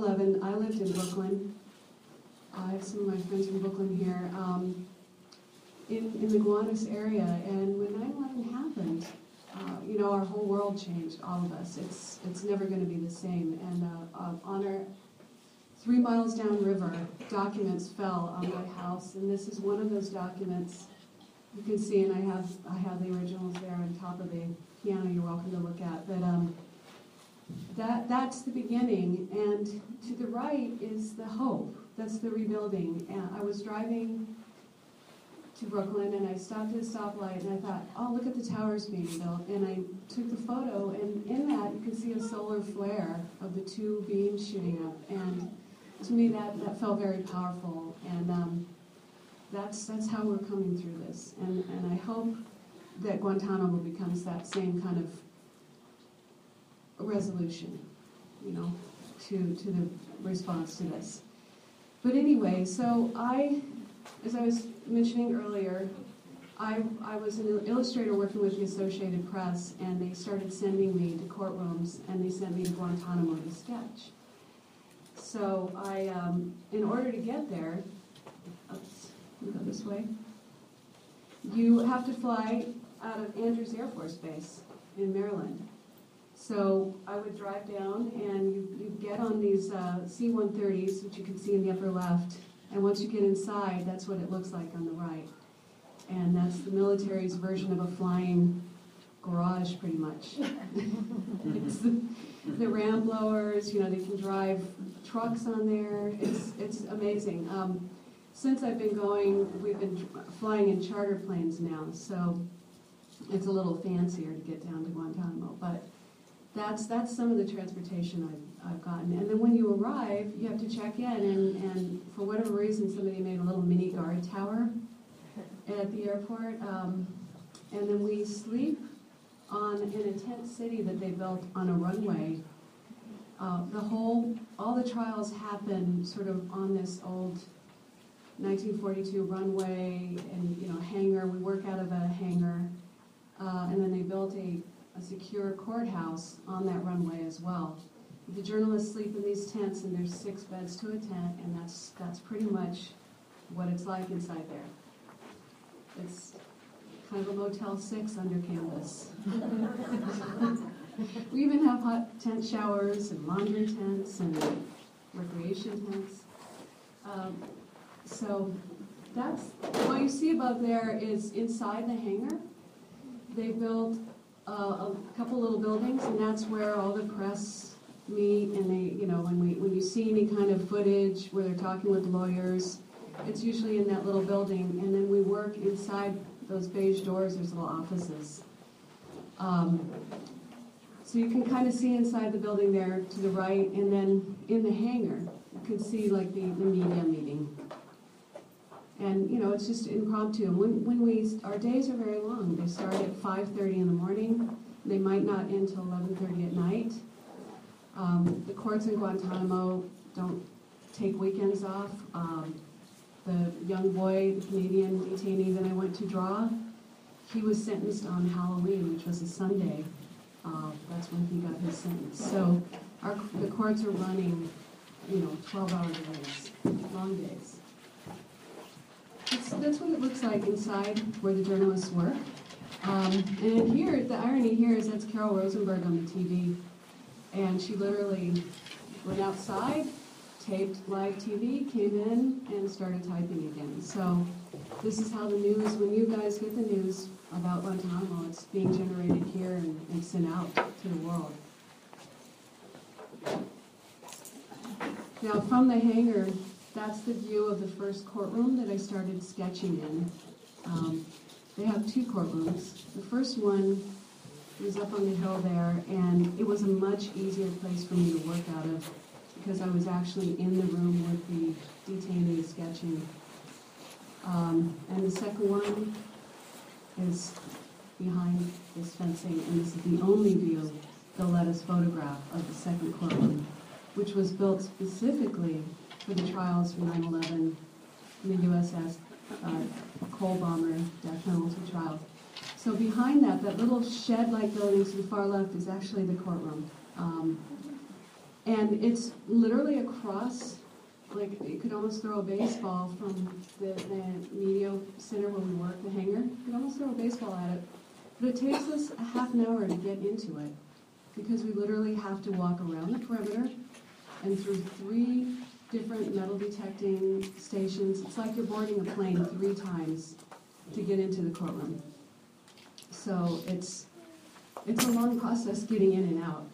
9/11, I lived in Brooklyn. I have some of my friends from Brooklyn here, in the Gowanus area, and when 9/11 happened, our whole world changed, all of us. It's never going to be the same. And on our 3 miles downriver, documents fell on my house, and this is one of those documents. You can see, and I have the originals there on top of the piano. You're welcome to look at. But that's the beginning, and to the right is the hope. That's the rebuilding. And I was driving to Brooklyn, and I stopped at a stoplight, and I thought, oh, look at the towers being built. And I took the photo, and in that you can see a solar flare of the 2 beams shooting up. And to me, that felt very powerful. And that's how we're coming through this. And I hope that Guantanamo becomes that same kind of resolution, to the response to this. But anyway, so as I was mentioning earlier, I was an illustrator working with the Associated Press, and they started sending me to courtrooms, and they sent me to Guantanamo to sketch. So in order to get there, go this way, you have to fly out of Andrews Air Force Base in Maryland. So I would drive down, and you get on these C-130s, which you can see in the upper left, and once you get inside, that's what it looks like on the right. And that's the military's version of a flying garage, pretty much. It's the ram blowers, they can drive trucks on there. It's amazing. Since I've been going, we've been flying in charter planes now, so it's a little fancier to get down to Guantanamo. But that's some of the transportation I've gotten. And then when you arrive, you have to check in, and for whatever reason, somebody made a little mini guard tower at the airport. And then we sleep in a tent city that they built on a runway. All the trials happen sort of on this old 1942 runway and hangar. We work out of a hangar, and then they built a secure courthouse on that runway as well. The journalists sleep in these tents, and there's 6 beds to a tent, and that's pretty much what it's like inside there. It's kind of a Motel 6 under canvas. We even have hot tent showers and laundry tents and recreation tents. So that's what you see above there is inside the hangar. They built a couple little buildings, and that's where all the press meet. And they, when you see any kind of footage where they're talking with lawyers, it's usually in that little building. And then we work inside those beige doors. There's little offices. So you can kind of see inside the building there to the right, and then in the hangar, you can see like the media meeting. And it's just impromptu. And when our days are very long. They start at 5:30 in the morning. They might not end till 11:30 at night. The courts in Guantanamo don't take weekends off. The young boy, the Canadian detainee that I went to draw, he was sentenced on Halloween, which was a Sunday. That's when he got his sentence. So the courts are running, 12-hour days, long days. That's what it looks like inside where the journalists work. And here, the irony here is that's Carol Rosenberg on the TV. And she literally went outside, taped live TV, came in, and started typing again. So this is how the news, when you guys get the news about Guantanamo, it's being generated here and sent out to the world. Now, from the hangar, that's the view of the first courtroom that I started sketching in. They have 2 courtrooms. The first one was up on the hill there, and it was a much easier place for me to work out of because I was actually in the room with the detainees sketching. And the second one is behind this fencing, and this is the only view they'll let us photograph of the second courtroom, which was built specifically for the trials for 9/11 in the USS Cole bomber death penalty trial. So behind that little shed-like building to the far left is actually the courtroom. And it's literally across, like you could almost throw a baseball from the media center where we work, the hangar. You could almost throw a baseball at it. But it takes us a half an hour to get into it because we literally have to walk around the perimeter and through 3 different metal detecting stations. It's like you're boarding a plane 3 times to get into the courtroom. So it's a long process getting in and out.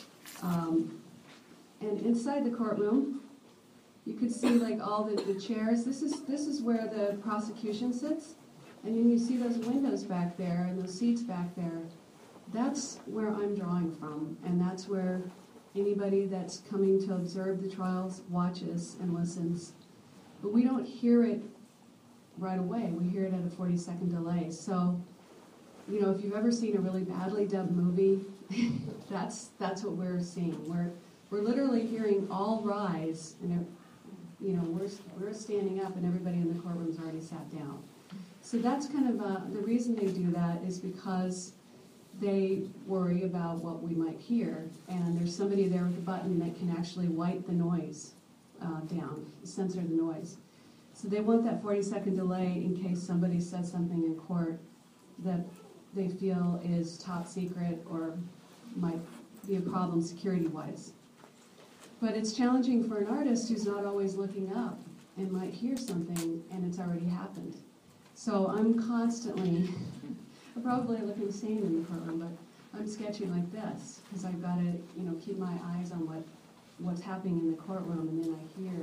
And inside the courtroom, you could see like all the chairs. This is where the prosecution sits. And then you see those windows back there and those seats back there. That's where I'm drawing from. And that's where anybody that's coming to observe the trials watches and listens. But we don't hear it right away. We hear it at a 40-second delay. So, you know, if you've ever seen a really badly dubbed movie, that's what we're seeing. We're literally hearing all rise, and you know, we're standing up, and everybody in the courtroom's already sat down. So that's kind of the reason they do that is because they worry about what we might hear, and there's somebody there with a button that can actually wipe the noise down, censor the noise. So they want that 40-second delay in case somebody says something in court that they feel is top secret or might be a problem security-wise. But it's challenging for an artist who's not always looking up and might hear something and it's already happened. So I'm constantly, I'm probably looking insane in the courtroom, but I'm sketching like this because I've got to, you know, keep my eyes on what's happening in the courtroom, and then I hear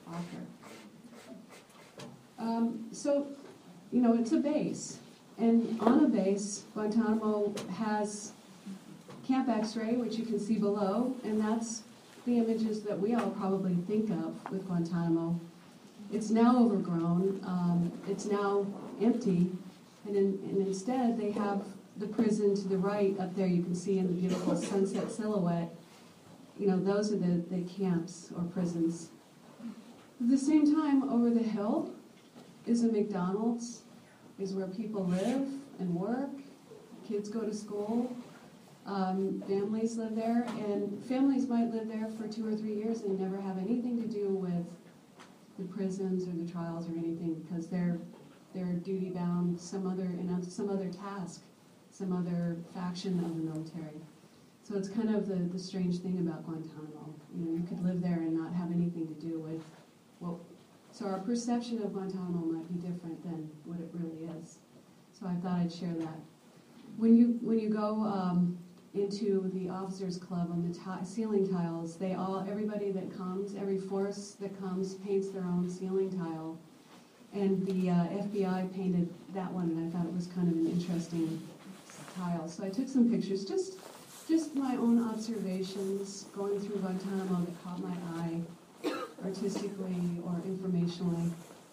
after. So, you know, it's a base, and on a base, Guantanamo has Camp X-Ray, which you can see below, and that's the images that we all probably think of with Guantanamo. It's now overgrown, it's now empty, and instead they have the prison to the right up there. You can see in the beautiful sunset silhouette. You know, those are the camps or prisons. At the same time, over the hill is a McDonald's, is where people live and work, kids go to school, families live there, and families might live there for 2 or 3 years and never have anything to do with the prisons or the trials or anything because they're duty bound some other task, some other faction of the military. So it's kind of the strange thing about Guantanamo. You know, you could live there and not have anything to do with so our perception of Guantanamo might be different than what it really is. So I thought I'd share that. When you go into the officers' club on the ceiling tiles, everybody that comes, every force that comes paints their own ceiling tile. And the FBI painted that one, and I thought it was kind of an interesting tile. So I took some pictures, just my own observations going through Guantanamo that caught my eye, artistically or informationally.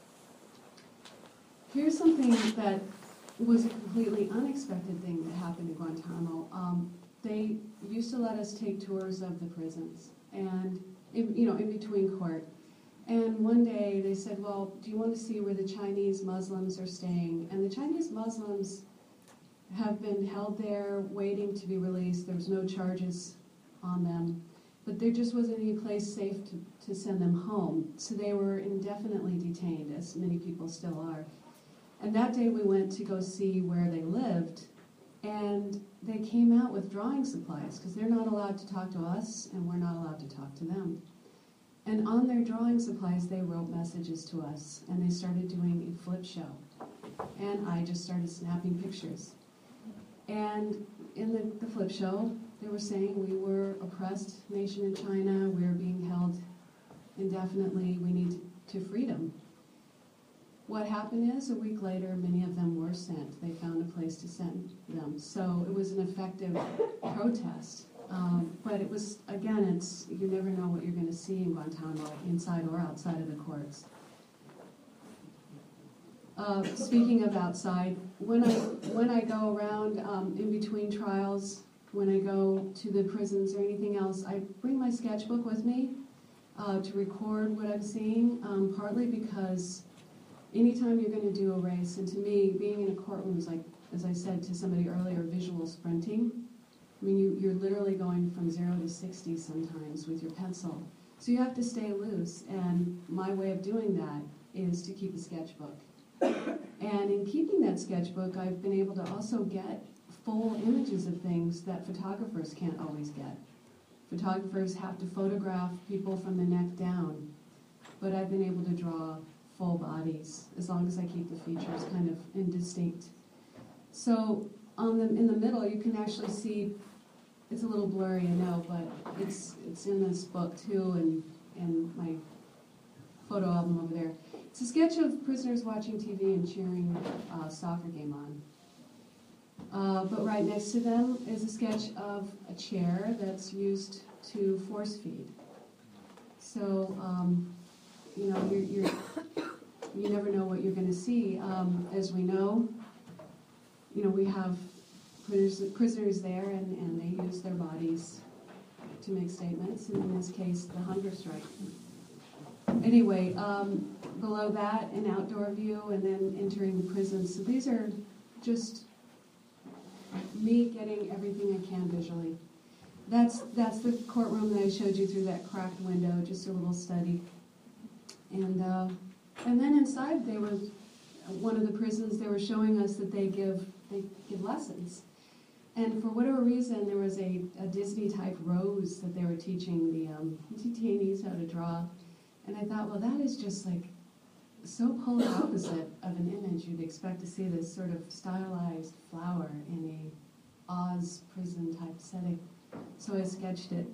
Here's something that was a completely unexpected thing that happened in Guantanamo. They used to let us take tours of the prisons, and in between court. And one day they said, well, do you want to see where the Chinese Muslims are staying? And the Chinese Muslims have been held there waiting to be released. There was no charges on them. But there just wasn't any place safe to send them home. So they were indefinitely detained, as many people still are. And that day we went to go see where they lived. And they came out with drawing supplies because they're not allowed to talk to us and we're not allowed to talk to them. And on their drawing supplies, they wrote messages to us, and they started doing a flip show. And I just started snapping pictures. And in the flip show, they were saying we were oppressed nation in China, we're being held indefinitely, we need to freedom. What happened is, a week later, many of them were sent. They found a place to send them. So it was an effective protest. But it was, again, you never know what you're going to see in Guantanamo, inside or outside of the courts. Speaking of outside, when I go around in between trials, when I go to the prisons or anything else, I bring my sketchbook with me to record what I'm seeing, partly because anytime you're going to do a race, and to me, being in a courtroom is like, as I said to somebody earlier, visual sprinting. I mean, you're literally going from 0 to 60 sometimes with your pencil. So you have to stay loose, and my way of doing that is to keep a sketchbook. And in keeping that sketchbook, I've been able to also get full images of things that photographers can't always get. Photographers have to photograph people from the neck down, but I've been able to draw full bodies as long as I keep the features kind of indistinct. So in the middle, you can actually see, it's a little blurry, I know, but it's in this book too, and my photo album over there. It's a sketch of prisoners watching TV and cheering a soccer game on. But right next to them is a sketch of a chair that's used to force feed. So, you know, you never know what you're going to see. As we know, you know, we have prisoners there, and they use their bodies to make statements, and in this case, the hunger strike. Anyway, below that, an outdoor view, and then entering the prison. So these are just me getting everything I can visually. That's the courtroom that I showed you through that cracked window, just a little study. And then inside, they were one of the prisons. They were showing us that they give lessons. And for whatever reason, there was a Disney-type rose that they were teaching the detainees how to draw. And I thought, well, that is just like so polar opposite of an image you'd expect to see, this sort of stylized flower in a Oz prison-type setting. So I sketched it.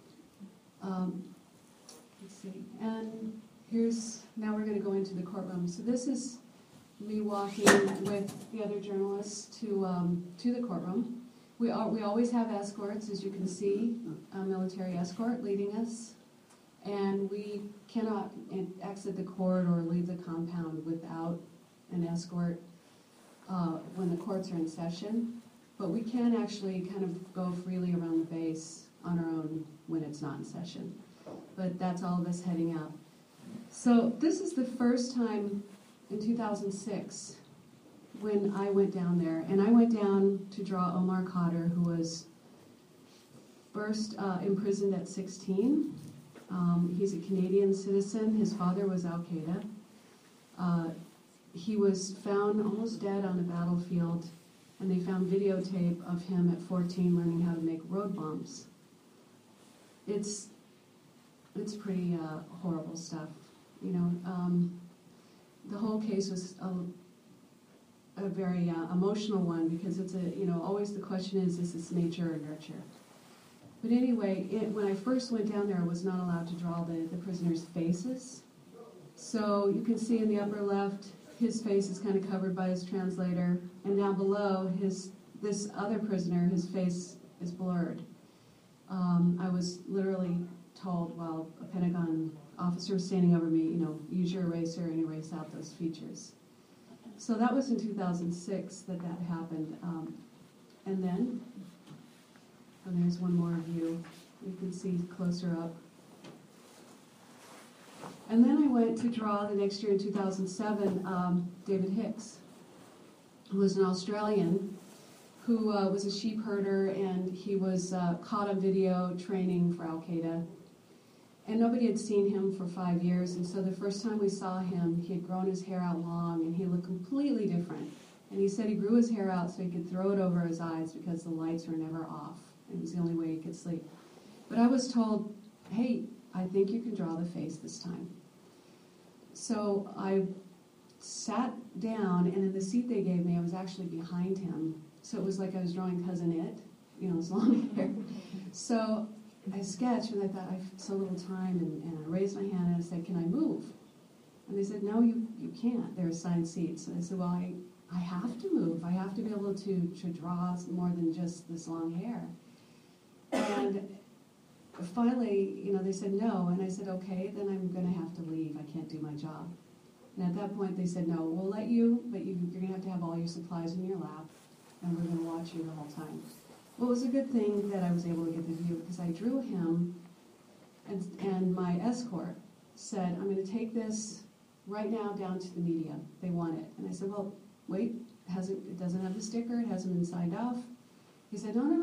Let's see. And now we're going to go into the courtroom. So this is me walking with the other journalists to the courtroom. We always have escorts, as you can see, a military escort leading us. And we cannot exit the court or leave the compound without an escort when the courts are in session. But we can actually kind of go freely around the base on our own when it's not in session. But that's all of us heading out. So this is the first time in 2006 when I went down there. And I went down to draw Omar Khadr, who was first imprisoned at 16. He's a Canadian citizen. His father was Al-Qaeda. He was found almost dead on a battlefield, and they found videotape of him at 14 learning how to make road bombs. It's pretty horrible stuff. You know, the whole case was a very emotional one, because it's always the question is this nature or nurture? But anyway, when I first went down there, I was not allowed to draw the prisoners' faces. So you can see in the upper left, his face is kind of covered by his translator, and down below, this other prisoner, his face is blurred. I was literally told while a Pentagon officer was standing over me, use your eraser and erase out those features. So that was in 2006 that happened. And then, and there's one more view you can see closer up. And then I went to draw the next year in 2007, David Hicks, who was an Australian who was a sheep herder, and he was caught on video training for Al-Qaeda. And nobody had seen him for 5 years, and so the first time we saw him, he had grown his hair out long, and he looked completely different. And he said he grew his hair out so he could throw it over his eyes because the lights were never off. It was the only way he could sleep. But I was told, hey, I think you can draw the face this time. So I sat down, and in the seat they gave me, I was actually behind him. So it was like I was drawing Cousin It, his long hair. So I sketched, and I thought, I have so little time, and I raised my hand, and I said, can I move? And they said, no, you can't. They're assigned seats. And I said, well, I have to move. I have to be able to draw more than just this long hair. And finally, they said no, and I said, okay, then I'm going to have to leave. I can't do my job. And at that point, they said, no, we'll let you, but you're going to have all your supplies in your lap, and we're going to watch you the whole time. Well, it was a good thing that I was able to get the view, because I drew him, and my escort said, I'm going to take this right now down to the media. They want it. And I said, well, wait, it doesn't have the sticker, it hasn't been signed off. He said, no,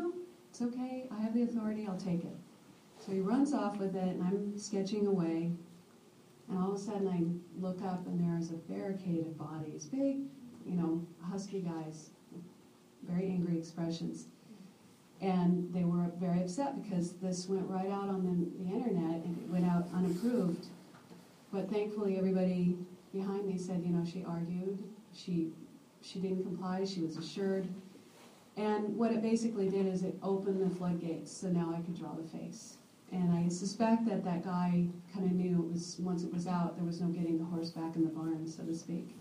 It's okay, I have the authority, I'll take it. So he runs off with it, and I'm sketching away, and all of a sudden I look up, and there's a barricade of bodies, big, husky guys, very angry expressions. And they were very upset because this went right out on the internet, and it went out unapproved. But thankfully everybody behind me said, she argued, she didn't comply, she was assured. And what it basically did is it opened the floodgates, so now I could draw the face. And I suspect that guy kind of knew once it was out, there was no getting the horse back in the barn, so to speak.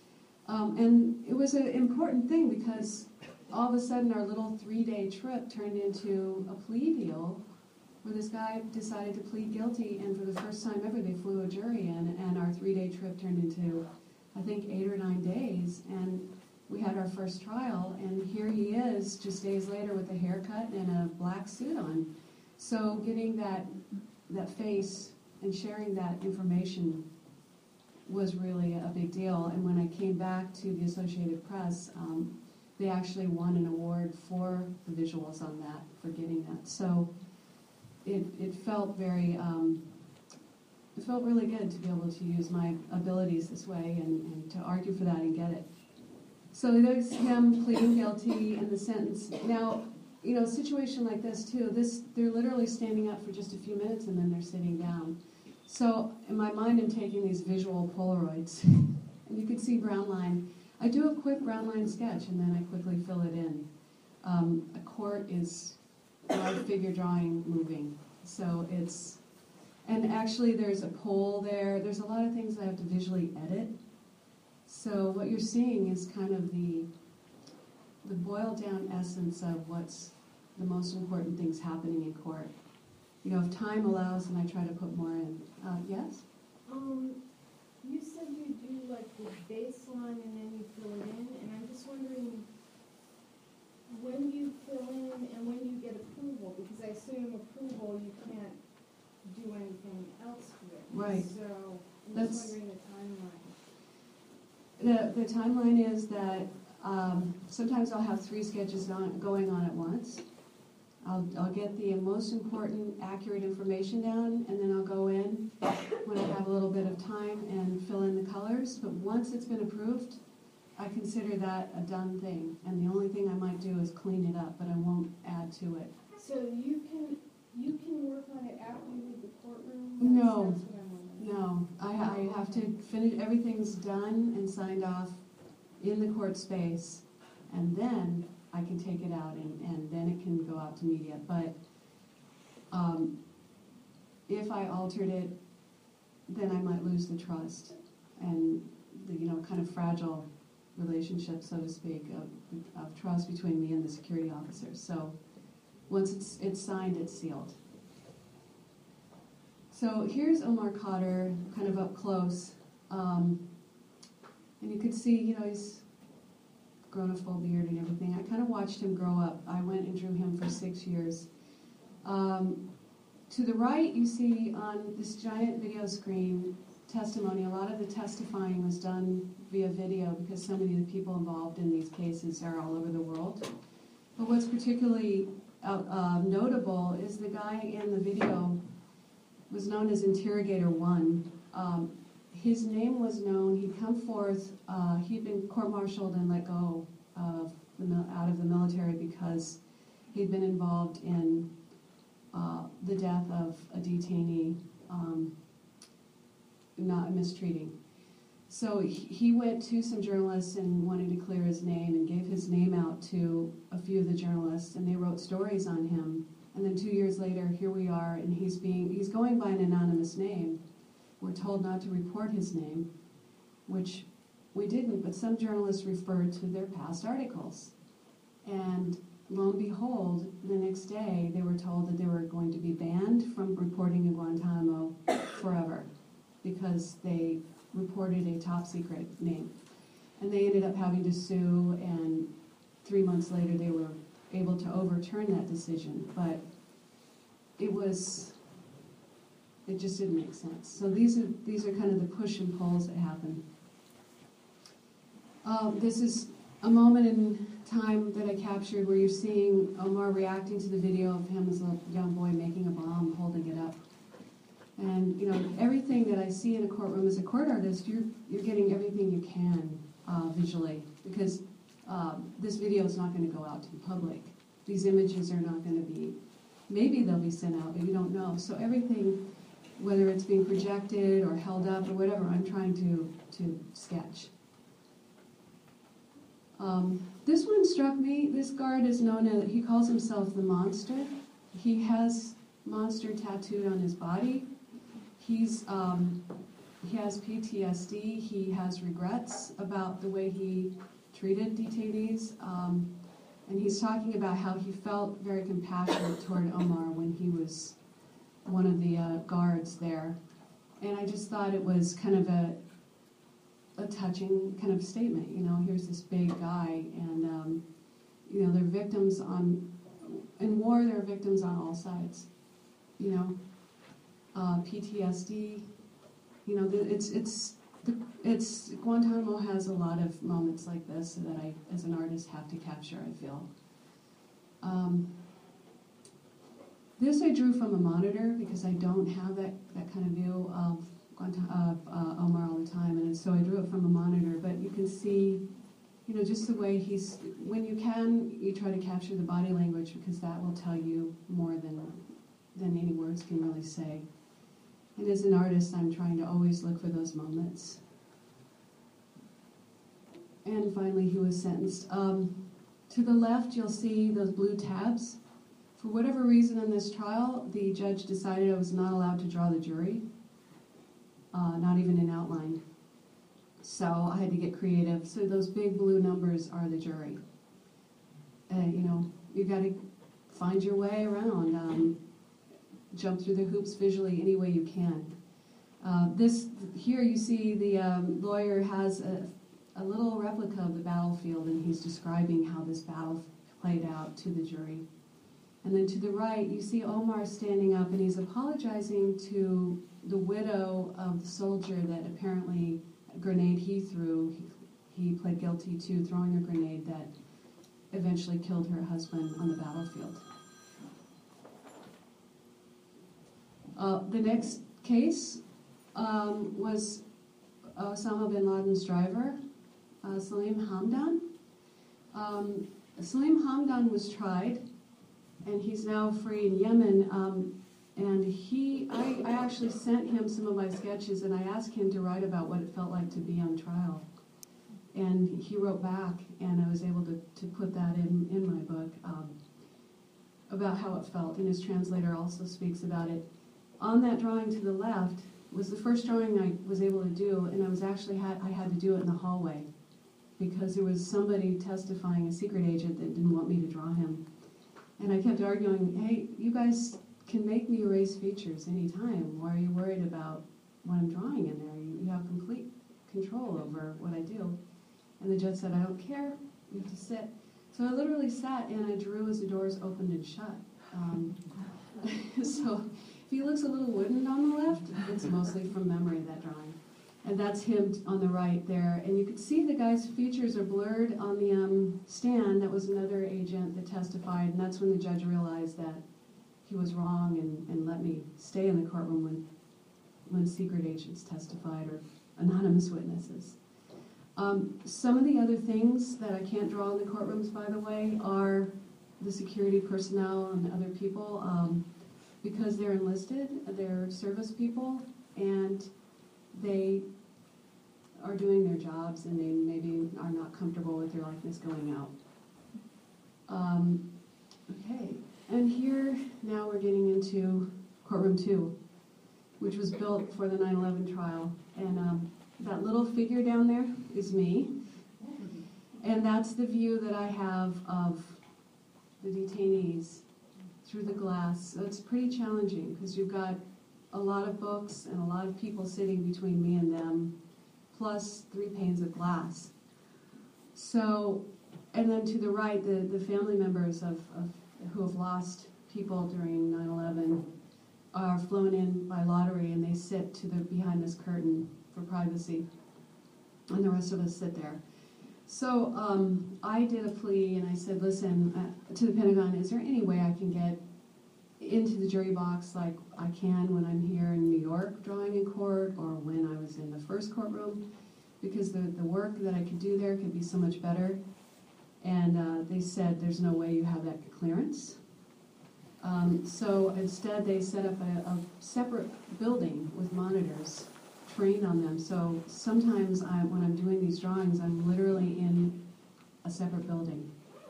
And it was an important thing because all of a sudden our little 3-day trip turned into a plea deal where this guy decided to plead guilty, and for the first time ever they flew a jury in, and our 3-day trip turned into, I think, 8 or 9 days, and we had our first trial, and here he is just days later with a haircut and a black suit on. So getting that face and sharing that information was really a big deal. And when I came back to the Associated Press, they actually won an award for the visuals on that, for getting that. So it felt very, it felt really good to be able to use my abilities this way and to argue for that and get it. So there's him pleading guilty and the sentence. Now, a situation like this too, they're literally standing up for just a few minutes and then they're sitting down. So in my mind, I'm taking these visual Polaroids, and you can see brown line. I do a quick brown line sketch, and then I quickly fill it in. A court is large figure drawing moving, so and actually there's a pole there. There's a lot of things I have to visually edit. So what you're seeing is kind of the boiled down essence of what's the most important things happening in court. If time allows, and I try to put more in. Yes? You said you do like the baseline and then you fill it in, and I'm just wondering when you fill in and when you get approval, because I assume approval you can't do anything else with. Right. So I'm just wondering the timeline. The timeline is that sometimes I'll have 3 sketches going on at once. I'll get the most important, accurate information down, and then I'll go in when I have a little bit of time and fill in the colors. But once it's been approved, I consider that a done thing. And the only thing I might do is clean it up, but I won't add to it. So you can work on it after you leave the courtroom? No. That's what I'm wondering. No. I have to finish, everything's done and signed off in the court space, and then I can take it out, and then it can go out to media. But if I altered it, then I might lose the trust and the kind of fragile relationship, so to speak, of trust between me and the security officers. So once it's signed, it's sealed. So here's Omar Khadr, kind of up close, and you can see, he's grown a full beard and everything. I kind of watched him grow up. I went and drew him for 6 years. To the right, you see on this giant video screen testimony. A lot of the testifying was done via video because so many of the people involved in these cases are all over the world. But what's particularly notable is the guy in the video was known as Interrogator 1. His name was known. He'd come forth. He'd been court-martialed and let go out of the military because he'd been involved in the death of a detainee, not mistreating. So he went to some journalists and wanted to clear his name and gave his name out to a few of the journalists, and they wrote stories on him. And then 2 years later, here we are, and he's going by an anonymous name. We're told not to report his name, which we didn't, but some journalists referred to their past articles. And lo and behold, the next day they were told that they were going to be banned from reporting in Guantanamo forever because they reported a top secret name. And they ended up having to sue, and 3 months later they were able to overturn that decision. But it just didn't make sense. So these are kind of the push and pulls that happen. This is a moment in time that I captured where you're seeing Omar reacting to the video of him as a young boy making a bomb, holding it up. And, you know, everything that I see in a courtroom as a court artist, you're getting everything you can visually, because this video is not going to go out to the public. These images are not going to be, maybe they'll be sent out, but you don't know. So everything, whether it's being projected or held up or whatever, I'm trying to sketch. This one struck me. This guard is known as, he calls himself the Monster. He has monster tattooed on his body. He has PTSD. He has regrets about the way he treated detainees. And he's talking about how he felt very compassionate toward Omar when he was one of the guards there. And I just thought it was kind of a touching kind of statement. You know, here's this big guy, and you know, they're victims in war. There are victims on all sides. You know, PTSD. You know, it's Guantanamo has a lot of moments like this that I, as an artist, have to capture. I feel. This I drew from a monitor because I don't have that kind of view of Omar all the time, and so I drew it from a monitor. But you can see, you know, just the way he's. When you can, you try to capture the body language because that will tell you more than any words can really say. And as an artist, I'm trying to always look for those moments. And finally, he was sentenced. To the left, you'll see those blue tabs. For whatever reason in this trial, the judge decided I was not allowed to draw the jury, not even in outline. So I had to get creative. So those big blue numbers are the jury. You know, you got to find your way around, jump through the hoops visually any way you can. Here you see the lawyer has a little replica of the battlefield, and he's describing how this battle played out to the jury. And then to the right, you see Omar standing up, and he's apologizing to the widow of the soldier that apparently a grenade he threw, he pled guilty to throwing a grenade that eventually killed her husband on the battlefield. The next case was Osama bin Laden's driver, Salim Hamdan. Salim Hamdan was tried, and he's now free in Yemen. And I actually sent him some of my sketches, and I asked him to write about what it felt like to be on trial. And he wrote back, and I was able to put that in my book about how it felt. And his translator also speaks about it. On that drawing to the left was the first drawing I was able to do, and I had to do it in the hallway because there was somebody testifying, a secret agent, that didn't want me to draw him. And I kept arguing, hey, you guys can make me erase features anytime. Why are you worried about what I'm drawing in there? You have complete control over what I do. And the judge said, I don't care, you have to sit. So I literally sat and I drew as the doors opened and shut. So if he looks a little wooden on the left, it's mostly from memory, that drawing. And that's him on the right there. And you could see the guy's features are blurred on the stand. That was another agent that testified, and that's when the judge realized that he was wrong and let me stay in the courtroom when secret agents testified or anonymous witnesses. Some of the other things that I can't draw in the courtrooms, by the way, are the security personnel and other people. Because they're enlisted, they're service people, and they are doing their jobs, and they maybe are not comfortable with their likeness going out. Okay, and here now we're getting into courtroom 2, which was built for the 9/11 trial. And that little figure down there is me, and that's the view that I have of the detainees through the glass. So it's pretty challenging because you've got a lot of books and a lot of people sitting between me and them, plus 3 panes of glass. So, and then to the right, the family members who have lost people during 9/11 are flown in by lottery, and they sit behind this curtain for privacy, and the rest of us sit there. So I did a plea, and I said, listen, to the Pentagon, is there any way I can get into the jury box like I can when I'm here in New York drawing in court, or when I was in the first courtroom? Because the work that I could do there could be so much better. And they said, there's no way you have that clearance. So instead, they set up a separate building with monitors trained on them. So sometimes when I'm doing these drawings, I'm literally in a separate building.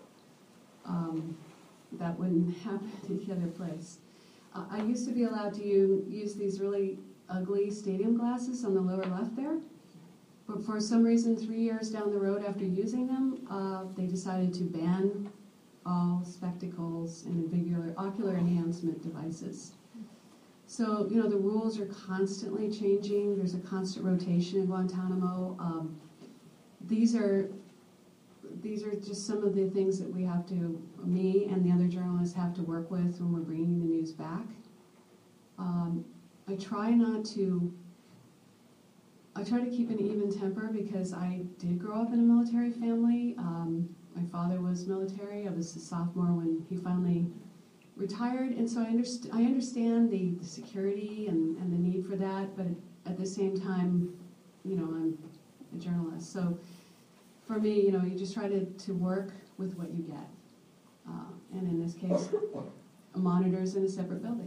That wouldn't happen at the other place. I used to be allowed to use these really ugly stadium glasses on the lower left there. But for some reason, 3 years down the road after using them, they decided to ban all spectacles and ocular enhancement devices. So, you know, the rules are constantly changing. There's a constant rotation in Guantanamo. These are just some of the things that me and the other journalists have to work with when we're bringing the news back. I try to keep an even temper because I did grow up in a military family. My father was military. I was a sophomore when he finally retired, and so I understand the security and the need for that, but at the same time, you know, I'm a journalist. So for me, you know, you just try to work with what you get. And in this case, monitors in a separate building.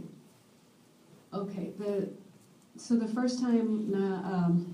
Okay, so the first time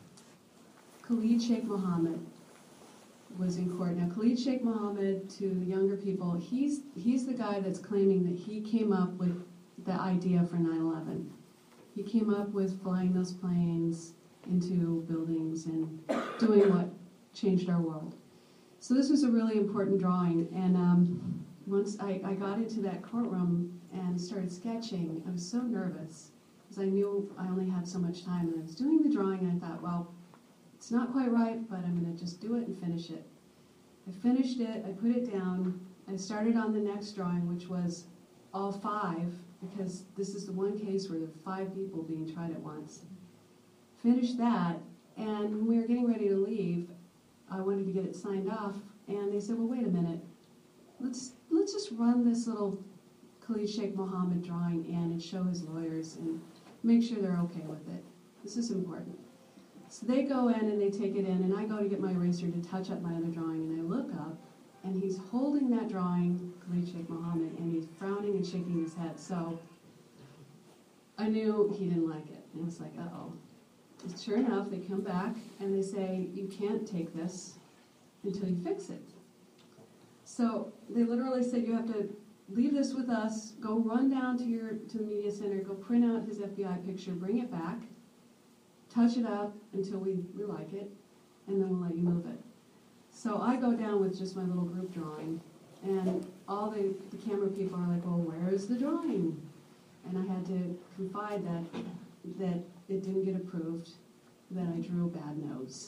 Khalid Sheikh Mohammed was in court. Now, Khalid Sheikh Mohammed, to the younger people, he's the guy that's claiming that he came up with the idea for 9/11. He came up with flying those planes into buildings and doing what changed our world. So this was a really important drawing, and once I got into that courtroom and started sketching, I was so nervous because I knew I only had so much time, and I was doing the drawing, and I thought, well, it's not quite right, but I'm going to just do it and finish it. I finished it, I put it down, I started on the next drawing, which was all 5, because this is the one case where there are 5 people being tried at once. Finished that, and when we were getting ready to leave, I wanted to get it signed off, and they said, well, wait a minute, let's just run this little Khalid Sheikh Mohammed drawing in and show his lawyers and make sure they're okay with it. This is important. So they go in and they take it in, and I go to get my eraser to touch up my other drawing, and I look up, and he's holding that drawing, Khalid Sheikh Mohammed, and he's frowning and shaking his head. So I knew he didn't like it. And I was like, uh-oh. And sure enough, they come back, and they say, you can't take this until you fix it. So they literally said, you have to leave this with us, go run down to the media center, go print out his FBI picture, bring it back, touch it up until we like it, and then we'll let you move it. So I go down with just my little group drawing, and all the camera people are like, well, where's the drawing? And I had to confide that it didn't get approved, that I drew a bad nose.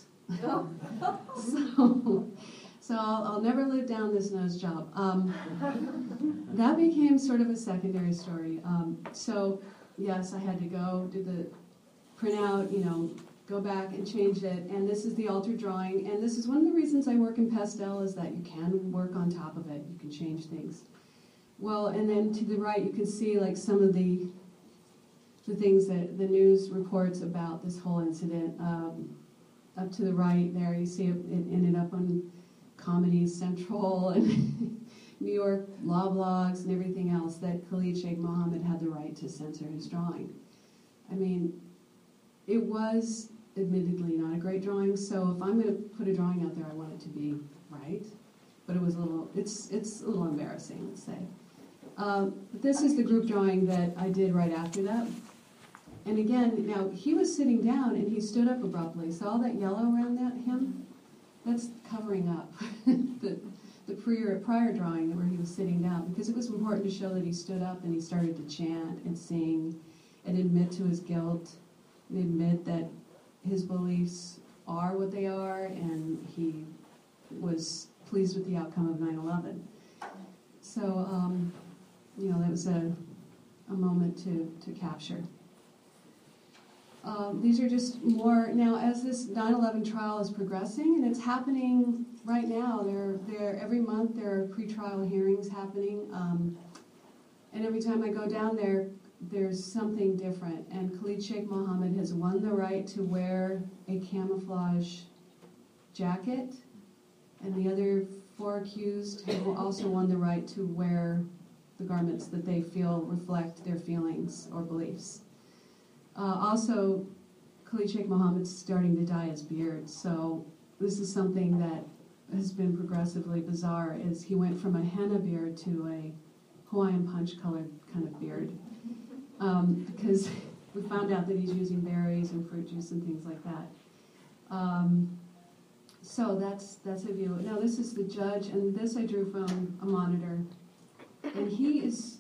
So I'll never live down this nose job. That became sort of a secondary story. So yes, I had to go do the print out, you know, go back and change it, and this is the altered drawing, and this is one of the reasons I work in pastel, is that you can work on top of it, you can change things. Well, and then to the right you can see like some of the things that the news reports about this whole incident. Up to the right there you see it ended up on Comedy Central and New York law blogs and everything else, that Khalid Sheikh Mohammed had the right to censor his drawing. I mean, it was admittedly not a great drawing, so if I'm going to put a drawing out there, I want it to be right. But it was it's a little embarrassing, let's say. But this is the group drawing that I did right after that. And again, now he was sitting down and he stood up abruptly. So all that yellow around him, that's covering up the prior drawing where he was sitting down, because it was important to show that he stood up and he started to chant and sing and admit to his guilt, and admit that his beliefs are what they are, and he was pleased with the outcome of 9/11. So, you know, that was a moment to capture. these are just more, now as this 9/11 trial is progressing, and it's happening right now, every month there are pretrial hearings happening, and every time I go down there, there's something different. And Khalid Sheikh Mohammed has won the right to wear a camouflage jacket, and the other 4 accused have also won the right to wear the garments that they feel reflect their feelings or beliefs. Also, Khalid Sheikh Mohammed's starting to dye his beard, so this is something that has been progressively bizarre, is he went from a henna beard to a Hawaiian punch colored kind of beard, because we found out that he's using berries and fruit juice and things like that. So that's a view. Now this is the judge, and this I drew from a monitor, and he's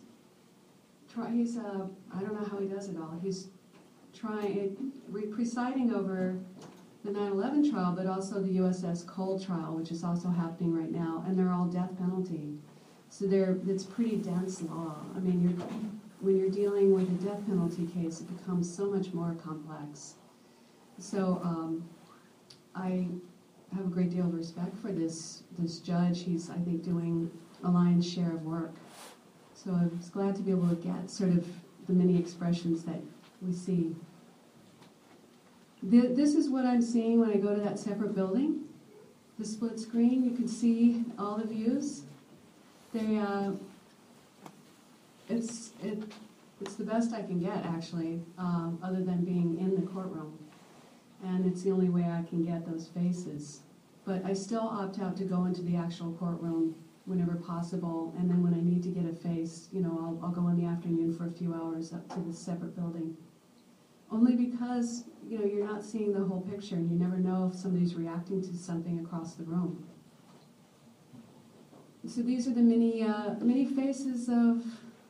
I don't know how he does it all. He's presiding over the 9/11 trial, but also the USS Cole trial, which is also happening right now, and they're all death penalty. So it's pretty dense law. I mean, when you're dealing with a death penalty case, it becomes so much more complex. So I have a great deal of respect for this judge. He's, I think, doing a lion's share of work. So I was glad to be able to get sort of the many expressions that we see. This is what I'm seeing when I go to that separate building. The split screen, you can see all the views. It's the best I can get, actually, other than being in the courtroom. And it's the only way I can get those faces. But I still opt out to go into the actual courtroom whenever possible, and then when I need to get a face, I'll go in the afternoon for a few hours up to the separate building. Only because, you're not seeing the whole picture, and you never know if somebody's reacting to something across the room. So these are the many faces of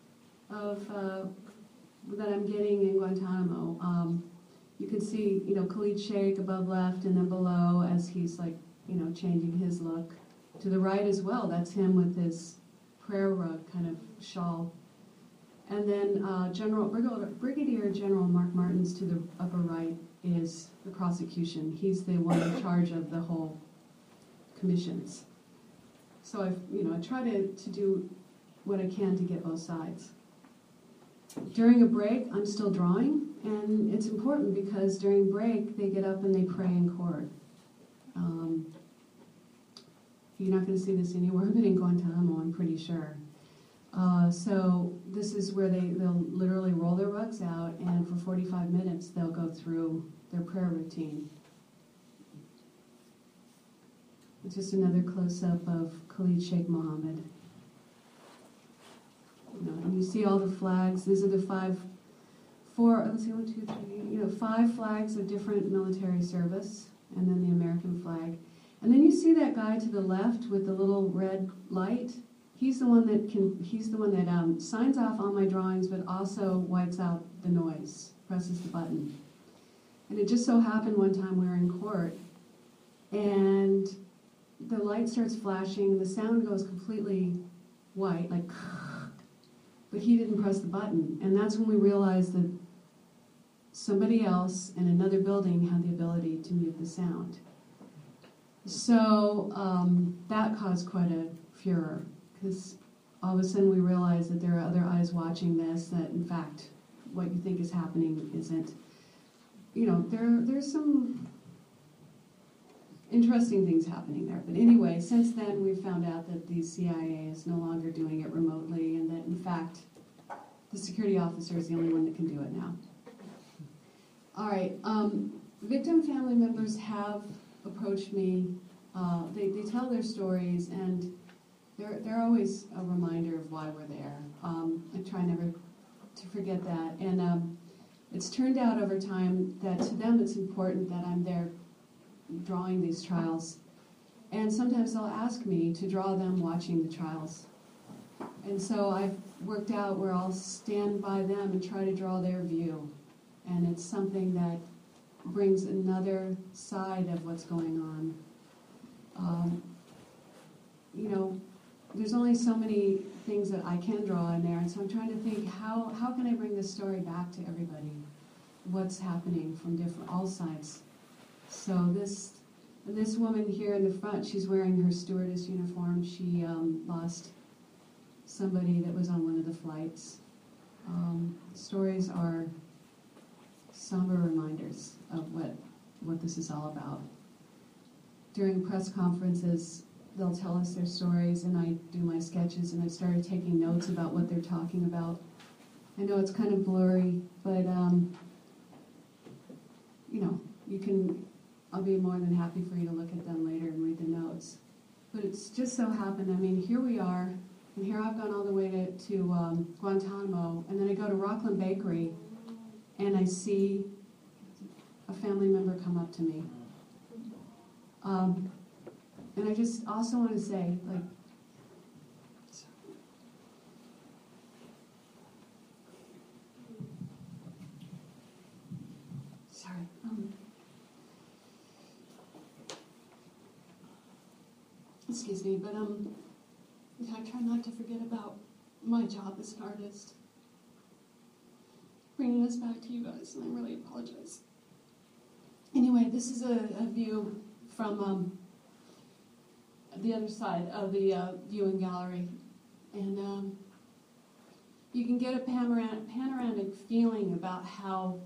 that I'm getting in Guantanamo. You can see, Khalid Sheikh above left, and then below as he's changing his look. To the right as well, that's him with his prayer rug kind of shawl. And then Brigadier General Mark Martins to the upper right is the prosecution. He's the one in charge of the whole commissions. So I try to do what I can to get both sides. During a break, I'm still drawing, and it's important because during break, they get up and they pray in court. You're not going to see this anywhere but in Guantanamo, I'm pretty sure. So this is where they'll literally roll their rugs out, and for 45 minutes, they'll go through their prayer routine. It's just another close-up of Khalid Sheikh Mohammed. And you see all the flags. These are the 5 flags of different military service, and then the American flag. And then you see that guy to the left with the little red light. He's the one that signs off on my drawings, but also whites out the noise, presses the button. And it just so happened one time we were in court, and the light starts flashing, the sound goes completely white, like, but he didn't press the button. And that's when we realized that somebody else in another building had the ability to mute the sound. So that caused quite a furor, because all of a sudden we realized that there are other eyes watching this, that in fact what you think is happening isn't. There's some interesting things happening there. But anyway, since then we've found out that the CIA is no longer doing it remotely, and that in fact the security officer is the only one that can do it now. All right, victim family members have approached me. They tell their stories, and they're always a reminder of why we're there. I try never to forget that. And it's turned out over time that to them it's important that I'm there drawing these trials. And sometimes they'll ask me to draw them watching the trials. And so I've worked out where I'll stand by them and try to draw their view. And it's something that brings another side of what's going on. There's only so many things that I can draw in there, and so I'm trying to think, how can I bring this story back to everybody? what's happening from all sides. So this woman here in the front, she's wearing her stewardess uniform. She lost somebody that was on one of the flights. Stories are somber reminders of what this is all about. During press conferences, they'll tell us their stories, and I do my sketches, and I've started taking notes about what they're talking about. I know it's kind of blurry, but I'll be more than happy for you to look at them later and read the notes. But it's just so happened, I mean, here we are, and here I've gone all the way to Guantanamo, and then I go to Rockland Bakery, and I see a family member come up to me. And I just also want to say, like, sorry. Excuse me, but I try not to forget about my job as an artist. Bringing this back to you guys, and I really apologize. Anyway, this is a view from the other side of the viewing gallery, and you can get a panoramic feeling about how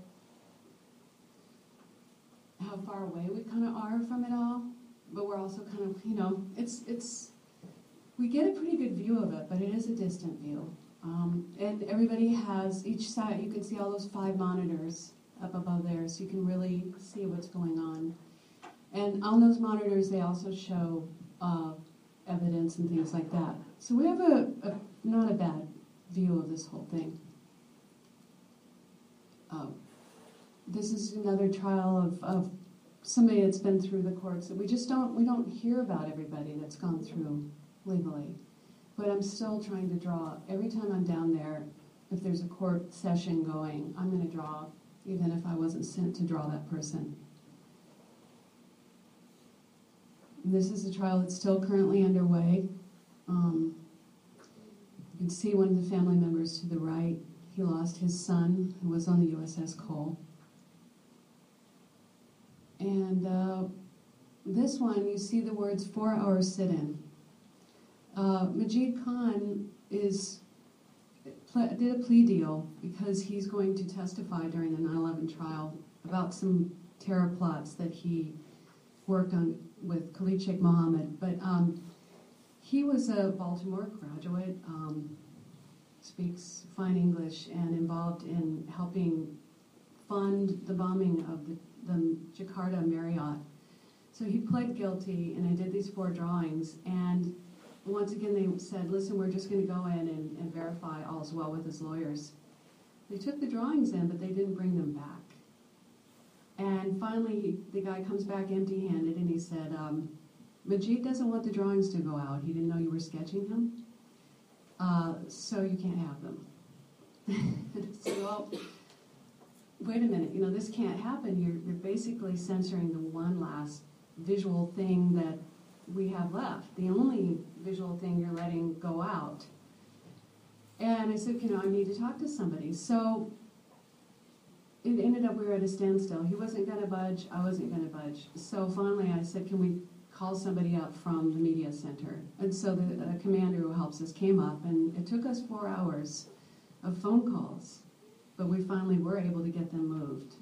far away we kind of are from it all, but we're also kind of, we get a pretty good view of it, but it is a distant view. And everybody has, each side, you can see all those 5 monitors up above there, so you can really see what's going on. And on those monitors, they also show evidence and things like that. So we have not a bad view of this whole thing. This is another trial of somebody that's been through the courts that we don't hear about everybody that's gone through legally. But I'm still trying to draw, every time I'm down there, if there's a court session going, I'm going to draw, even if I wasn't sent to draw that person. This is a trial that's still currently underway. You can see one of the family members to the right. He lost his son, who was on the USS Cole. And this one, you see the words 4-hour sit-in. Majid Khan did a plea deal because he's going to testify during the 9/11 trial about some terror plots that he worked on with Khalid Sheikh Mohammed. But he was a Baltimore graduate, speaks fine English, and involved in helping fund the bombing of the Jakarta Marriott. So he pled guilty, and I did these 4 drawings, and once again they said, listen, we're just going to go in and verify all's well with his lawyers. They took the drawings in, but they didn't bring them back. And finally, the guy comes back empty-handed, and he said, Majid doesn't want the drawings to go out. He didn't know you were sketching him, so you can't have them. So, well, wait a minute, this can't happen. You're basically censoring the one last visual thing that we have left, the only visual thing you're letting go out. And I said, I need to talk to somebody. So it ended up we were at a standstill. He wasn't going to budge, I wasn't going to budge. So finally I said, can we call somebody up from the media center? And so the commander who helps us came up, and it took us 4 hours of phone calls, but we finally were able to get them moved.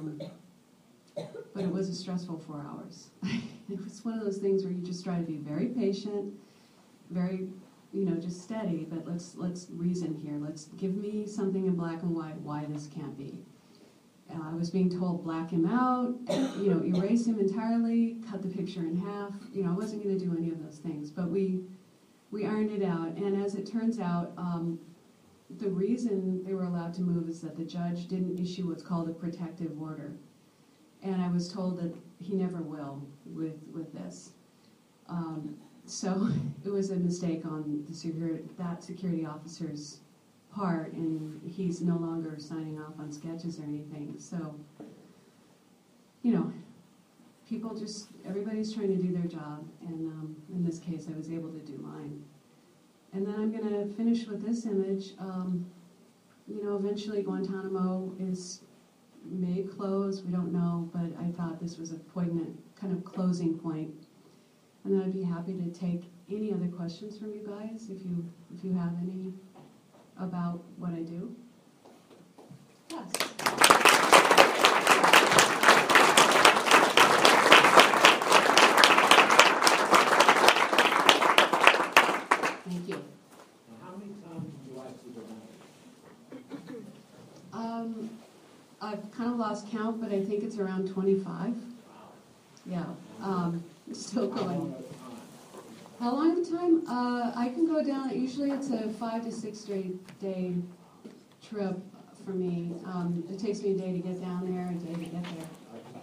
But it was a stressful 4 hours. It was one of those things where you just try to be very patient, very, just steady, but let's reason here. Let's give me something in black and white why this can't be. I was being told black him out, erase him entirely, cut the picture in half. I wasn't going to do any of those things, but we ironed it out. And as it turns out, the reason they were allowed to move is that the judge didn't issue what's called a protective order. And I was told that he never will with this. So it was a mistake on that security officer's part, and he's no longer signing off on sketches or anything. So, everybody's trying to do their job, and in this case I was able to do mine. And then I'm going to finish with this image. Eventually Guantanamo is may close, we don't know, but I thought this was a poignant kind of closing point. And then I'd be happy to take any other questions from you guys, if you have any about what I do. Yes. Thank you. How many times do you actually go down? I've kind of lost count, but I think it's around 25. Wow. Yeah, still How going. long at a time? How long of a time? I can go down, usually it's a 5 to 6 straight day trip for me. It takes me a day to get down there, a day to get there.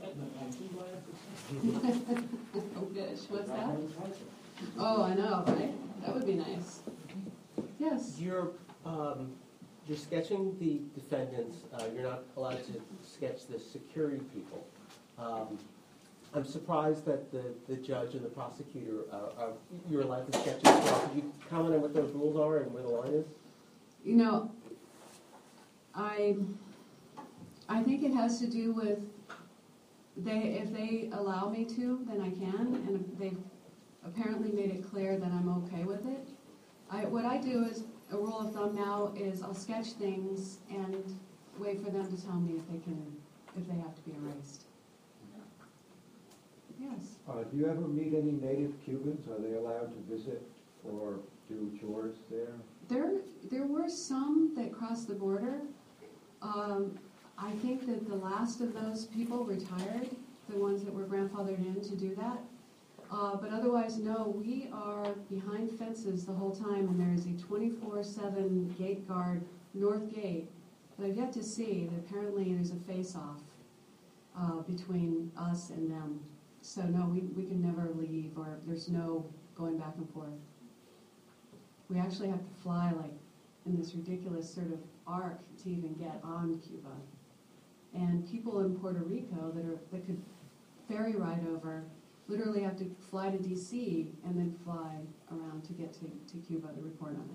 Oh, gosh, what's that? Oh, I know, right? That would be nice. Yes. You're sketching the defendants. You're not allowed to sketch the security people. I'm surprised that the judge and the prosecutor you're allowed to sketch as well. Could you comment on what those rules are and where the line is? You know, I think it has to do with if they allow me to, then I can, and they've apparently made it clear that I'm okay with it. What I do is, a rule of thumb now is I'll sketch things and wait for them to tell me if they have to be erased. Yes. Do you ever meet any native Cubans? Are they allowed to visit or do chores there? There were some that crossed the border. I think that the last of those people retired, the ones that were grandfathered in to do that. But otherwise, no, we are behind fences the whole time, and there is a 24/7 gate guard, north gate, that I've yet to see. That apparently there's a face-off between us and them. So no, we can never leave, or there's no going back and forth. We actually have to fly like in this ridiculous sort of arc to even get on Cuba. And people in Puerto Rico that could ferry ride over literally have to fly to D.C. and then fly around to get to Cuba to report on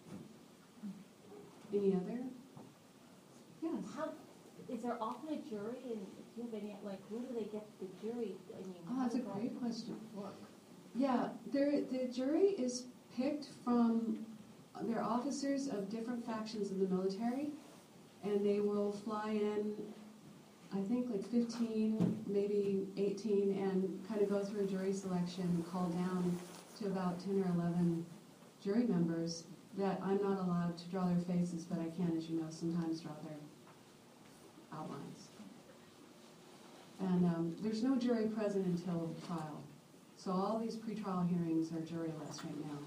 it. Any other? Yes. Is there often a jury, and do you have any, like, who do they get the jury? I mean, Oh, that's a great question. work? Yeah, the jury is picked from, they're officers of different factions of the military, and they will fly in, I think like 15, maybe 18, and kind of go through a jury selection and call down to about 10 or 11 jury members that I'm not allowed to draw their faces, but I can, as you know, sometimes draw their outlines. And there's no jury present until trial. So all these pretrial hearings are juryless right now.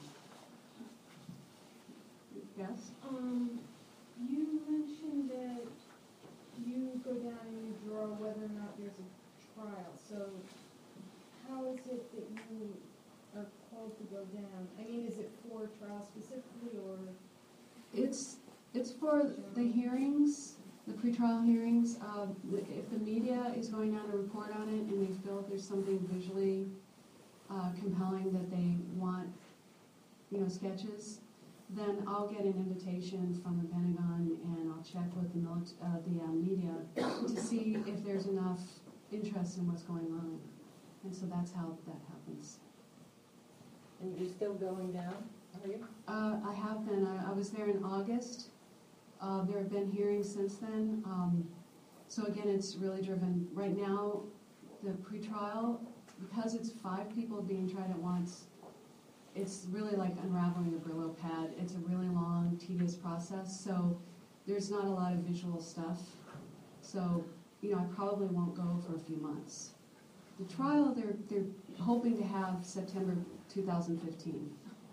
Yes? You mentioned that you go down and you draw whether or not there's a trial. So how is it that you are called to go down? I mean, is it for trial specifically, or? It's for the hearings, the pretrial hearings. If the media is going down to report on it and they feel there's something visually compelling that they want, sketches, then I'll get an invitation from the Pentagon and I'll check with the media to see if there's enough interest in what's going on. And so that's how that happens. And you're still going down, are you? I have been. I was there in August. There have been hearings since then. So again, it's really driven. Right now, the pretrial, because it's 5 people being tried at once, it's really like unraveling a Brillo pad. It's a really long, tedious process. So there's not a lot of visual stuff. So, I probably won't go for a few months. The trial, they're hoping to have September 2015.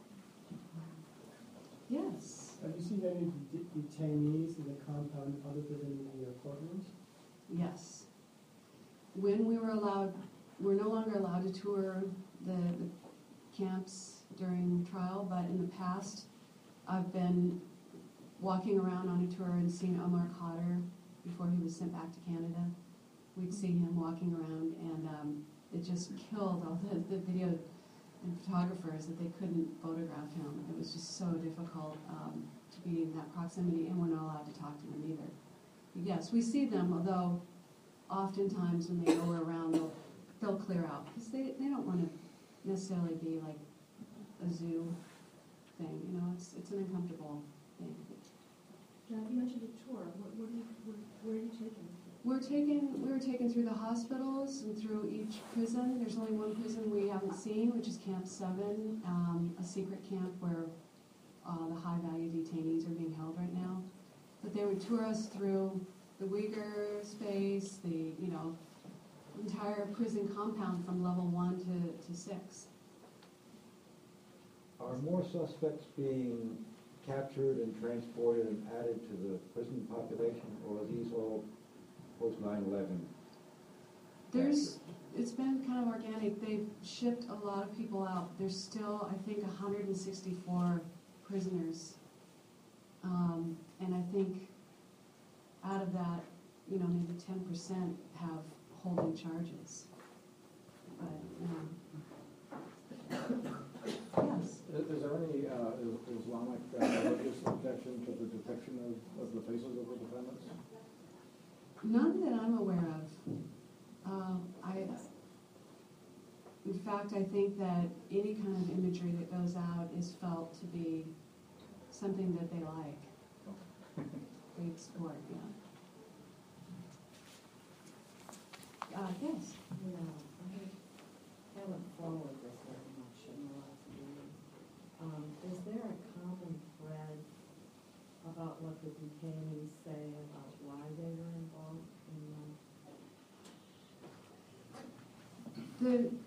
Yes. Have you seen any detainees in the compound other than in your courtrooms? Yes. When we were allowed, we're no longer allowed to tour the camps during trial, but in the past, I've been walking around on a tour and seen Omar Khadr before he was sent back to Canada. We'd see him walking around, and it just killed all the video and photographers that they couldn't photograph him. It was just so difficult to be in that proximity, and we're not allowed to talk to them either. But yes, we see them, although oftentimes when they go around, they'll clear out, because they don't want to necessarily be like a zoo thing, you know, it's an uncomfortable thing. John, you mentioned a tour. Where are you taking? We were taken through the hospitals and through each prison. There's only one prison we haven't seen, which is Camp 7, a secret camp where the high-value detainees are being held right now. But they would tour us through the Uyghur space, the entire prison compound from level 1 to 6. Are more suspects being captured and transported and added to the prison population, or are these all post 9/11? It's been kind of organic. They've shipped a lot of people out. There's still, I think, 164 prisoners. And I think out of that, maybe 10% have holding charges. But, yes. Is there any Islamic religious objection to the depiction of the faces of the defendants? None that I'm aware of. In fact, I think that any kind of imagery that goes out is felt to be something that they like. They explore, yeah. Yes. No, I haven't followed this very much in the last few years. Is there a common thread about what the detainees say about why they were involved in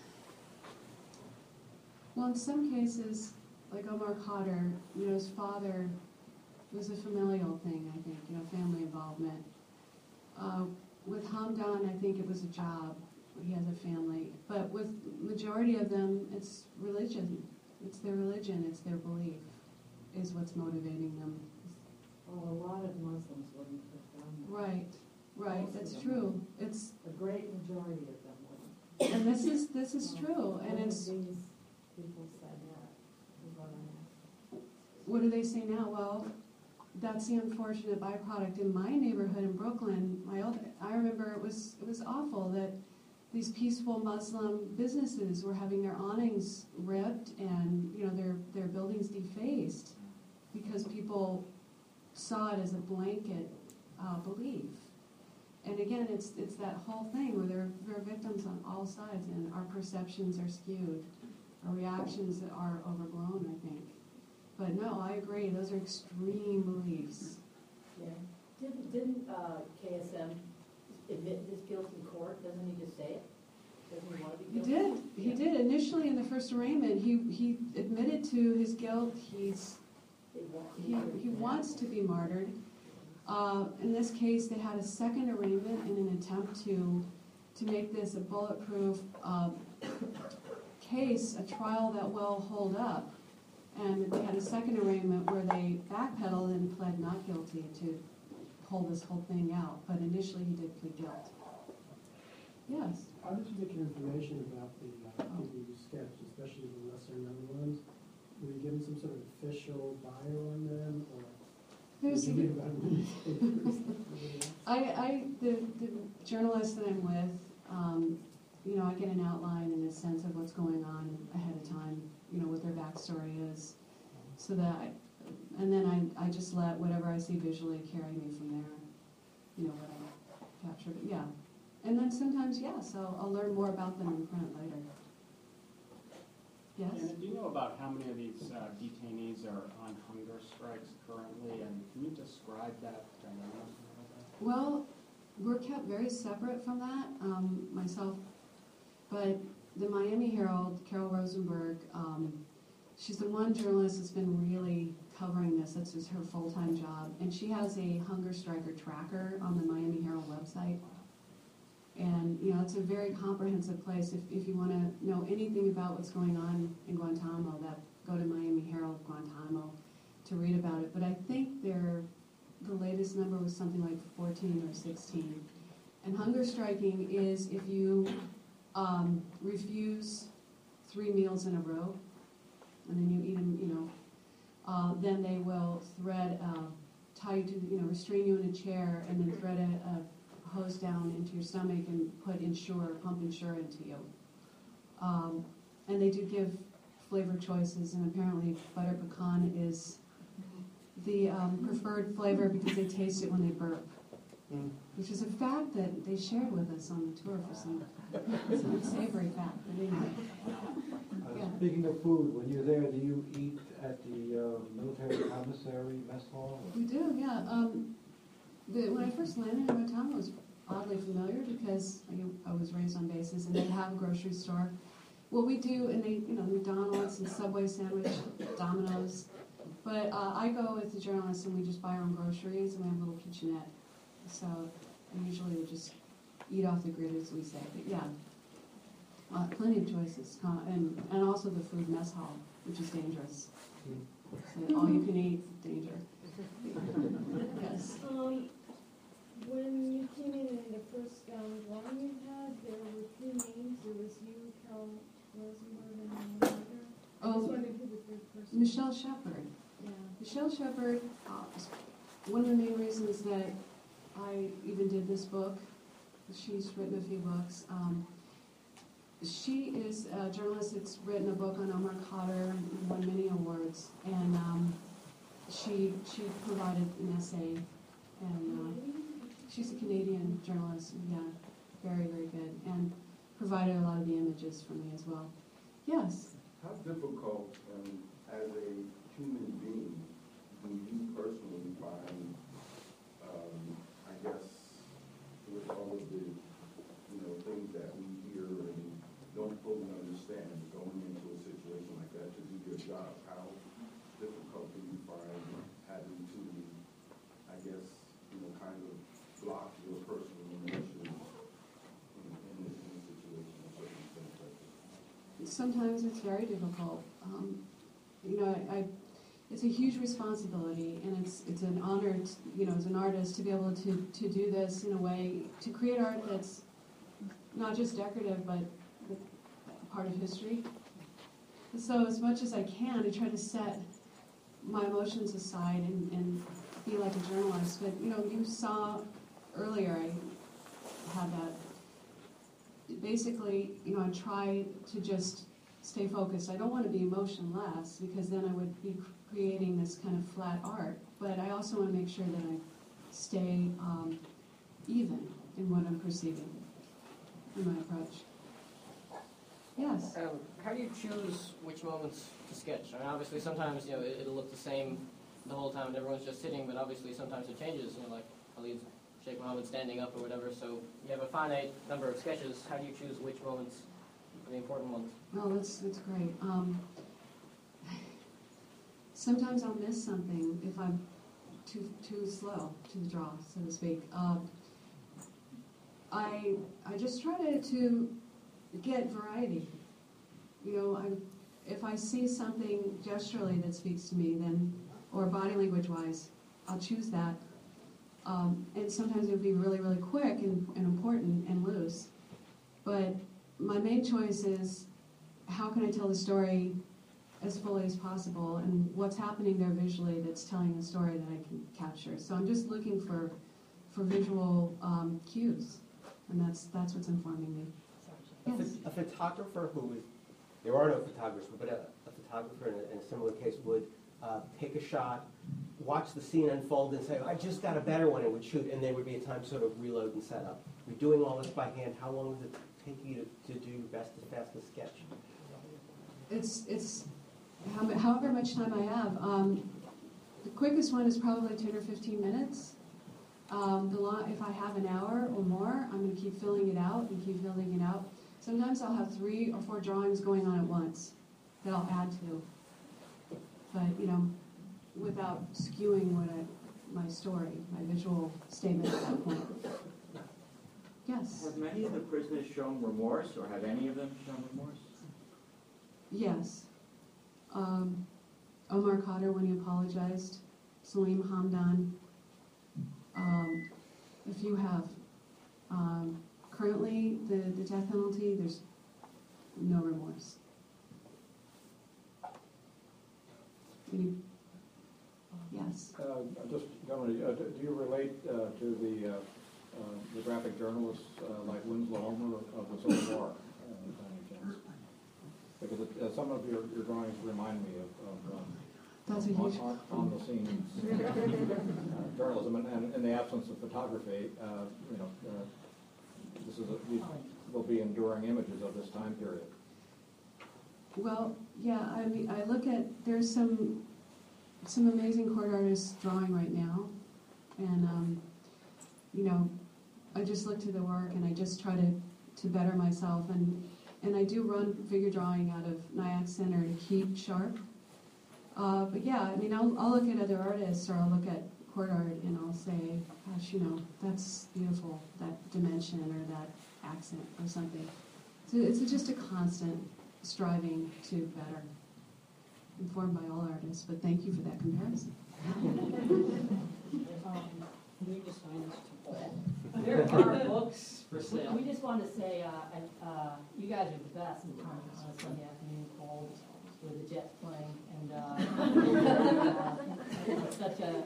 Well, in some cases, like Omar Khadr, his father, it was a familial thing, I think, family involvement. With Hamdan, I think it was a job. He has a family. But with majority of them, it's religion. It's their religion, it's their belief, is what's motivating them. Well, a lot of Muslims wouldn't have done that. Right, Most that's of them true. wouldn't. It's, A great majority of them wouldn't. and this is true, and it's, These people said that, is what I'm asking. what do they say now? Well, that's the unfortunate byproduct. In my neighborhood in Brooklyn, I remember it was awful that these peaceful Muslim businesses were having their awnings ripped and their buildings defaced because people saw it as a blanket belief. And again, it's that whole thing where there are victims on all sides, and our perceptions are skewed, our reactions are overblown, I think. But no, I agree. Those are extreme beliefs. Yeah. Didn't KSM admit his guilt in court? Doesn't he just say it? Doesn't he want to be guilty? He did. Initially, in the first arraignment, he admitted to his guilt. He wants to be martyred. In this case, they had a second arraignment in an attempt to make this a bulletproof case, a trial that will hold up. And they had a second arraignment where they backpedaled and pled not guilty to pull this whole thing out. But initially, he did plead guilt. Yes. How did you get your information about the people you sketched, especially the lesser known ones? Were you given some sort of official bio on them, or There's did you read about them in newspapers? the journalist that I'm with, I get an outline and a sense of what's going on ahead of time, what their backstory is, so that, and then I just let whatever I see visually carry me from there, what I captured, yeah. And then sometimes, yes, I'll learn more about them in print later. Yes? And do you know about how many of these detainees are on hunger strikes currently, and can you describe that dynamic? Well, we're kept very separate from that, myself, but the Miami Herald, Carol Rosenberg, she's the one journalist that's been really covering this. This is her full-time job, and she has a hunger striker tracker on the Miami Herald website. And, it's a very comprehensive place. If you want to know anything about what's going on in Guantanamo, go to Miami Herald Guantanamo to read about it. But I think the latest number was something like 14 or 16. And hunger striking is if you refuse 3 meals in a row, and then you eat them, then they will tie you to, restrain you in a chair, and then thread a hose down into your stomach and put pump Ensure into you. And they do give flavor choices, and apparently butter pecan is the preferred flavor because they taste it when they burp, which is a fact that they shared with us on the tour for some unsavory fact. But anyway, yeah. Speaking of food, when you're there, do you eat at the military commissary mess hall? or- We do, yeah. When I first landed in Batam, I was oddly familiar because I was raised on bases, and they have a grocery store. What we do, and they, McDonald's and Subway sandwich, Domino's. But I go with the journalists, and we just buy our own groceries, and we have a little kitchenette. So I usually would just eat off the grid, as we say. But yeah, plenty of choices, and also the food mess hall, which is dangerous. So all you can eat, danger. Yes. When you came in the first drawing you had, there were 3 names. There was you, Carol Rosenberg, and one other. I just wondered who the third person was. Michelle Shepard. Yeah. Michelle Shepard, one of the main reasons that I even did this book, she's written a few books. She is a journalist that's written a book on Omar Khadr, and won many awards, and she provided an essay, and she's a Canadian journalist, yeah, very, very good, and provided a lot of the images for me as well. Yes? How difficult, as a human being, do you personally find, I guess, with all of the, things that we hear and don't fully understand, going into a situation like that to do your job, how difficult do you find having to, I guess, kind of block your personal emotions in a situation or circumstance like this? Sometimes it's very difficult. It's a huge responsibility, and it's an honor, as an artist, to be able to do this in a way, to create art that's not just decorative, but part of history. So as much as I can, I try to set my emotions aside and be like a journalist. But, you saw earlier, I had that. Basically, I try to just stay focused. I don't want to be emotionless, because then I would be creating this kind of flat art. But I also want to make sure that I stay even in what I'm perceiving in my approach. Yes? How do you choose which moments to sketch? I mean, obviously, sometimes it'll look the same the whole time, and everyone's just sitting. But obviously, sometimes it changes. Like Khalid Sheikh Mohammed standing up or whatever. So you have a finite number of sketches. How do you choose which moments are the important ones? Oh, that's great. Sometimes I'll miss something if I'm too slow to draw, so to speak. I just try to get variety. If I see something gesturally that speaks to me, then, or body language-wise, I'll choose that. And sometimes it'll be really, really quick and important and loose. But my main choice is, how can I tell the story as fully as possible, and what's happening there visually that's telling the story that I can capture. So I'm just looking for visual cues, and that's what's informing me. Yes. A photographer there are no photographers, but a photographer in a similar case would take a shot, watch the scene unfold, and say, I just got a better one, and would shoot, and there would be a time to sort of reload and set up. You're doing all this by hand. How long does it take you to do your fastest sketch? It's however much time I have. The quickest one is probably 10 or 15 minutes. If I have an hour or more, I'm going to keep filling it out and keep filling it out. Sometimes I'll have 3 or 4 drawings going on at once that I'll add to. But, without skewing my story, my visual statement at that point. Yes? Have many of the prisoners shown remorse, or have any of them shown remorse? Yes. Omar Khadr, when he apologized, Salim Hamdan, a few have. Currently, the death penalty, there's no remorse. Yes. Just, do you relate to the the graphic journalists like Winslow Homer of the Civil War, by any chance? Because some of your drawings remind me of That's a huge. on the scene journalism, and in the absence of photography, these will be enduring images of this time period. Well, yeah, I mean, I look at, there's some amazing court artists drawing right now, and, I just look to the work and I just try to better myself, and I do run figure drawing out of Nyack Center to keep sharp. But yeah, I mean, I'll look at other artists, or I'll look at court art, and I'll say, gosh, that's beautiful, that dimension or that accent or something. So it's just a constant striving to better, informed by all artists. But thank you for that comparison. Can you just sign this to Paul? There are books for sale. We just wanted to say, you guys are the best on a Sunday afternoon cold with the Jets playing, and it's such a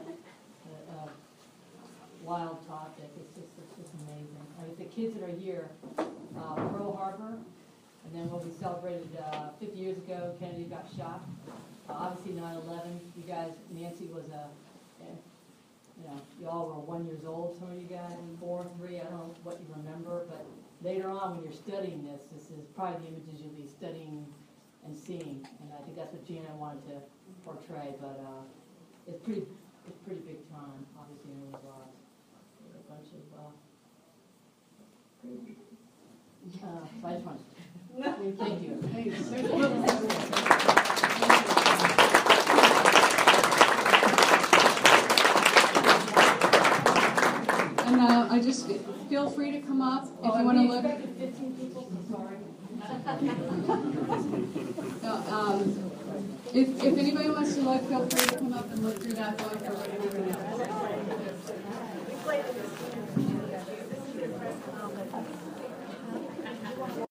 wild topic. It's just amazing. I mean, the kids that are here, Pearl Harbor, and then what we celebrated 50 years ago, Kennedy got shot. Obviously 9/11. You guys, Nancy was you all were 1 year old. Some of you guys, 4, 3. I don't know what you remember, but later on, when you're studying this is probably the images you'll be studying and seeing, and I think that's what Gina wanted to portray. But it's pretty big time, obviously, in everyone's lives. A bunch of so I just wanted to thank you. And I just feel free to come up if you want to look. 15 people, so sorry. If anybody wants to look, feel free to come up and look through that book or whatever.